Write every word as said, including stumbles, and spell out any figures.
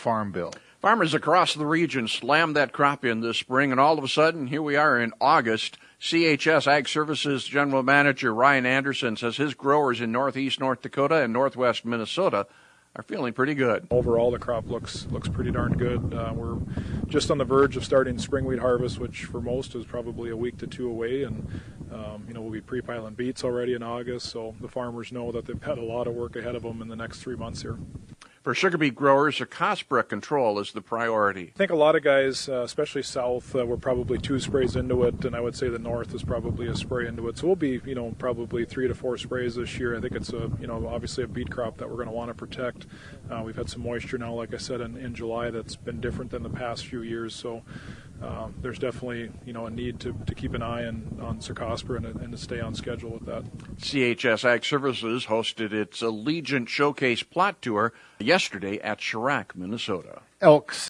Farm Bill. Farmers across the region slammed that crop in this spring, and all of a sudden, here we are in August. C H S Ag Services General Manager Ryan Anderson says his growers in northeast North Dakota and northwest Minnesota are feeling pretty good. Overall, the crop looks looks pretty darn good. Uh, we're just on the verge of starting spring wheat harvest, which for most is probably a week to two away, and um, you know we'll be pre-piling beets already in August, so the farmers know that they've had a lot of work ahead of them in the next three months here. For sugar beet growers, Cercospora control is the priority. I think a lot of guys, uh, especially south, uh, were probably two sprays into it, and I would say the north is probably a spray into it. So we'll be, you know, probably three to four sprays this year. I think it's a, you know, obviously a beet crop that we're going to want to protect. Uh, we've had some moisture now, like I said, in, in July that's been different than the past few years. So uh, there's definitely, you know, a need to, to keep an eye on, on Cercospora and, and to stay on schedule with that. C H S Ag Services hosted its Allegiant Showcase Plot Tour yesterday at Chirac, Minnesota. Elk